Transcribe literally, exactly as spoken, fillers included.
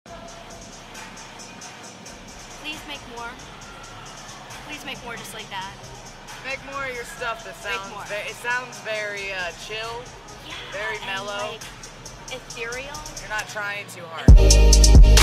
Please make more. Please make more just like that. Make more of your stuff that sounds, ve it sounds very uh, chill, yeah, very mellow. And, like, ethereal. You're not trying too hard.